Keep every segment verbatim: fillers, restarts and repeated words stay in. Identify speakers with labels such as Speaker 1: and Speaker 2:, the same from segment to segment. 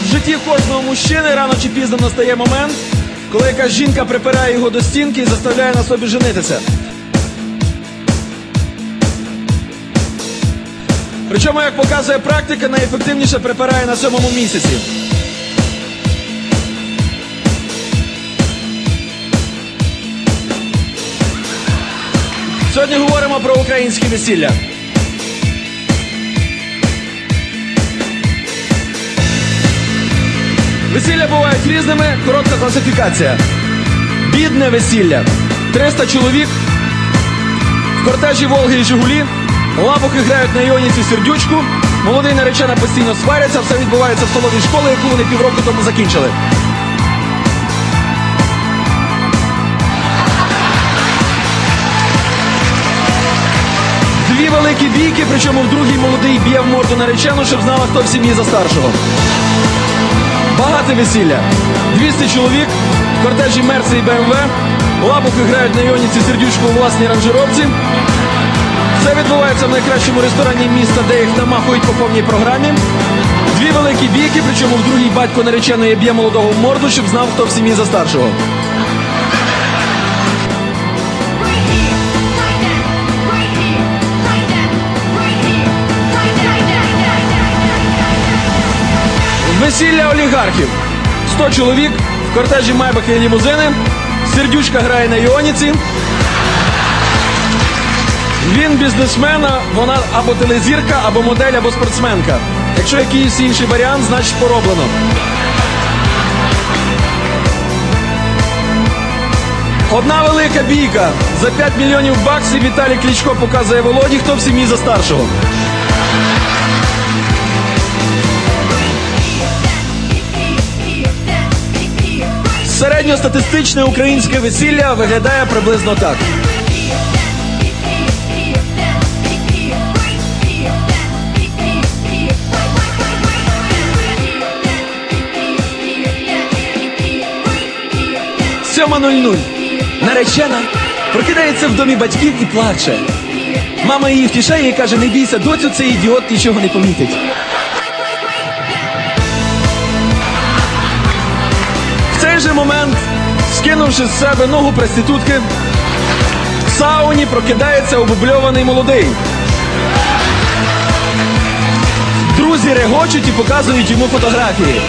Speaker 1: житті кожного мужчини рано чи пізно настає момент, коли якась жінка припирає його до стінки і заставляє на собі женитися. Причому, як показує практика, найефективніше припирає на сьомому місяці. Сьогодні говоримо про українські весілля. Весілля бувають різними, коротка класифікація. Бідне весілля. триста чоловік, в кортежі Волги і Жигулі, лабухи грають на іоніці сердючку, молодий і наречена постійно сваряться, все відбувається в столовій школі, яку вони півроку тому закінчили. Дві великі бійки, причому в другій молодий б'є в морду наречену, щоб знала, хто в сім'ї за старшого. Багате весілля. двісті чоловік, в кортежі Мерси і БМВ, лабухи грають на іоніці сердючку у власній ранжировці. Це відбувається в найкращому ресторані міста, де їх намахують по повній програмі. Дві великі бійки, причому в другій батько нареченої б'є молодого в морду, щоб знав, хто в сім'ї за старшого. Весілля олігархів. сто чоловік, в кортежі майбахи і лімузини, сердючка грає на іоніці. Він бізнесмен, вона або телезірка, або модель, або спортсменка. Якщо якийсь інший варіант, значить пороблено. Одна велика бійка. За п'ять мільйонів баксів Віталій Кличко показує Володі, хто в сім'ї за старшого. Середньостатистичне українське весілля виглядає приблизно так. сьома нуль нуль. Наречена прокидається в домі батьків і плаче. Мама її втішає і каже: не бійся, доцю, цей ідіот нічого не помітить. В цей же момент, скинувши з себе ногу проститутки, в сауні прокидається облубльований молодий. Друзі регочуть і показують йому фотографії.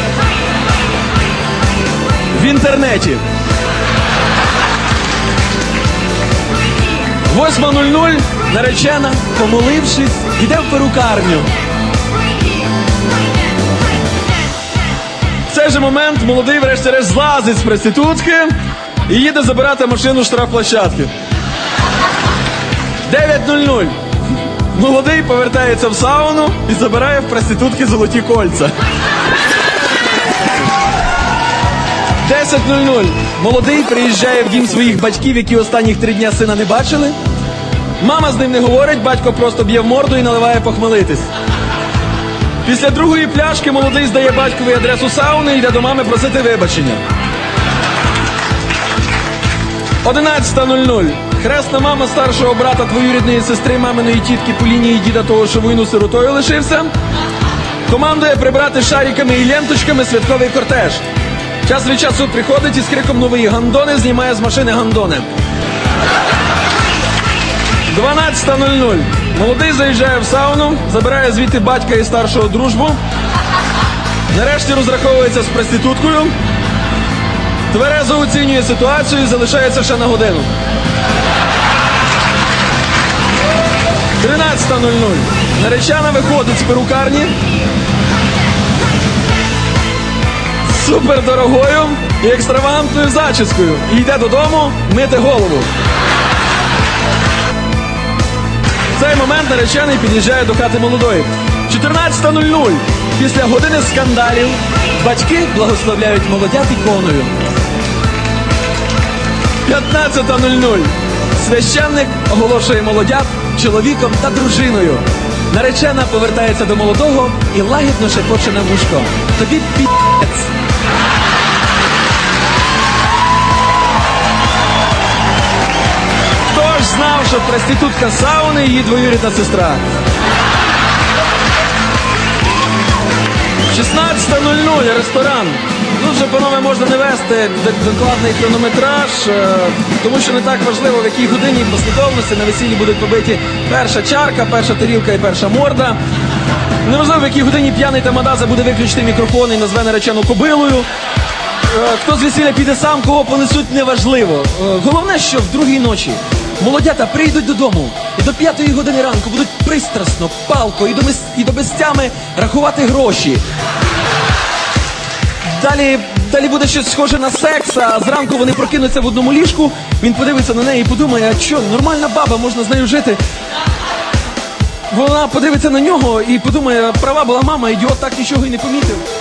Speaker 1: В інтернеті. восьма нуль нуль. Наречена, помолившись, йде в перукарню. В цей же момент молодий врешті-решт злазить з проститутки і їде забирати машину з штрафплощадки. дев'ять нуль нуль. Молодий повертається в сауну і забирає в проститутки золоті кольця. десять нуль нуль. Молодий приїжджає в дім своїх батьків, які останніх три дня сина не бачили. Мама з ним не говорить, батько просто б'є в морду і наливає похмелитись. Після другої пляшки молодий здає батькові адресу сауни і йде до мами просити вибачення. одинадцята нуль нуль. Хресна мама старшого брата двоюрідної сестри маминої тітки по лінії діда того, що війну сиротою лишився, командує прибрати шариками і ленточками святковий кортеж. Час від часу приходить і з криком «Нової гандони» знімає з машини гандони. дванадцята нуль нуль. Молодий заїжджає в сауну, забирає звідти батька і старшого дружбу. Нарешті розраховується з проституткою. Тверезо оцінює ситуацію і залишається ще на годину. тринадцята нуль нуль. Наречена виходить з перукарні з супердорогою і екстравагантною зачіскою і йде додому мити голову. В цей момент наречений під'їжджає до хати молодої. чотирнадцята нуль нуль. Після години скандалів батьки благословляють молодят іконою. п'ятнадцята нуль нуль. Священник оголошує молодят чоловіком та дружиною. Наречена повертається до молодого і лагідно шепоче на вушко: тобі пі***ць. Хто ж знав, що проститутка сауни її двоюрідна сестра? шістнадцята нуль нуль, ресторан. Тут же, панове, можна не вести докладний хронометраж, тому що не так важливо, в якій годині послідовності на весіллі будуть побиті перша чарка, перша тарілка і перша морда. Неважливо, в якій годині п'яний тамадаза буде виключити мікрофон і назве наречену кобилою. Хто з весілля піде сам, кого понесуть, неважливо. Головне, що в другій ночі молодята прийдуть додому і до п'ятої години ранку будуть пристрасно, палко і до, мис... і до безтями рахувати гроші. Далі, далі буде щось схоже на секс, а зранку вони прокинуться в одному ліжку, він подивиться на неї і подумає, а що, нормальна баба, можна з нею жити. Вона подивиться на нього і подумає, права була мама, ідіот так нічого і не помітив.